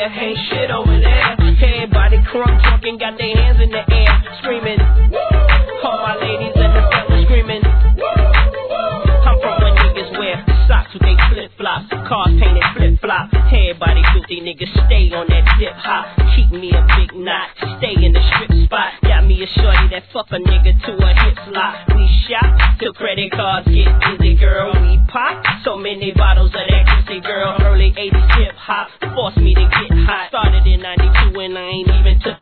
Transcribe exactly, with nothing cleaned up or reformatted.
here, ain't shit over there. Everybody crunk, drunk, and got their hands in the air, screaming. All my ladies in the front were screaming. I'm from where niggas wear socks with they flip-flops, cars painted flip-flop. Everybody filthy niggas stay on that dip hop. Keep me a big knot, stay in the strip spot. Got me a shorty that fuck a nigga to a hip slot. We shop till credit cards get busy, girl. We pop so many bottles of that juicy, girl. Early eighties hip hop forced me to get